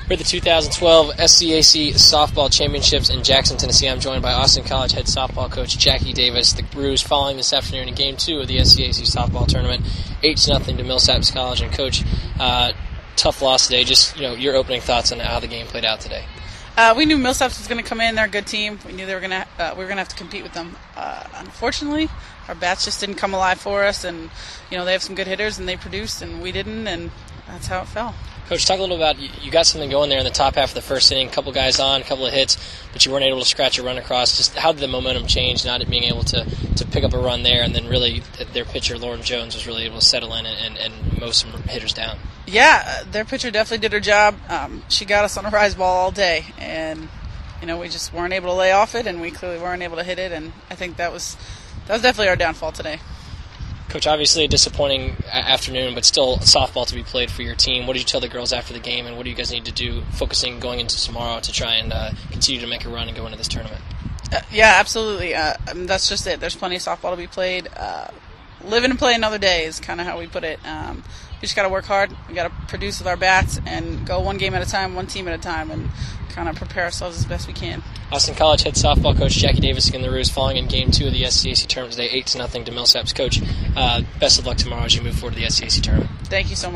We're at the 2012 SCAC Softball Championships in Jackson, Tennessee. I'm joined by Austin College head softball coach Jackie Davis. The Brews following this afternoon in Game 2 of the SCAC Softball Tournament, 8-0 to Millsaps College. And Coach, tough loss today. Just your opening thoughts on how the game played out today. We knew Millsaps was going to come in. They're a good team. We knew we were going to have to compete with them. Unfortunately, our bats just didn't come alive for us, and they have some good hitters, and they produced, and we didn't, and that's how it fell. Coach, talk a little about, you got something going there in the top half of the first inning, a couple guys on, a couple of hits, but you weren't able to scratch a run across. Just how did the momentum change, not being able to pick up a run there, and then really their pitcher, Lauren Jones, was really able to settle in and mow some hitters down? Yeah, their pitcher definitely did her job. She got us on a rise ball all day, and we just weren't able to lay off it, and we clearly weren't able to hit it, and I think that was definitely our downfall today. Coach, obviously a disappointing afternoon, but still softball to be played for your team. What did you tell the girls after the game, and what do you guys need to do focusing going into tomorrow to try and continue to make a run and go into this tournament? Yeah, absolutely. That's just it. There's plenty of softball to be played. Live and play another day is kind of how we put it. We just got to work hard. We got to produce with our bats and go one game at a time, one team at a time, and kind of prepare ourselves as best we can. Austin College head softball coach Jackie Davis again, the Roos, following in Game 2 of the SCAC tournament today, 8-0 to Millsaps. Coach, best of luck tomorrow as you move forward to the SCAC tournament. Thank you so much.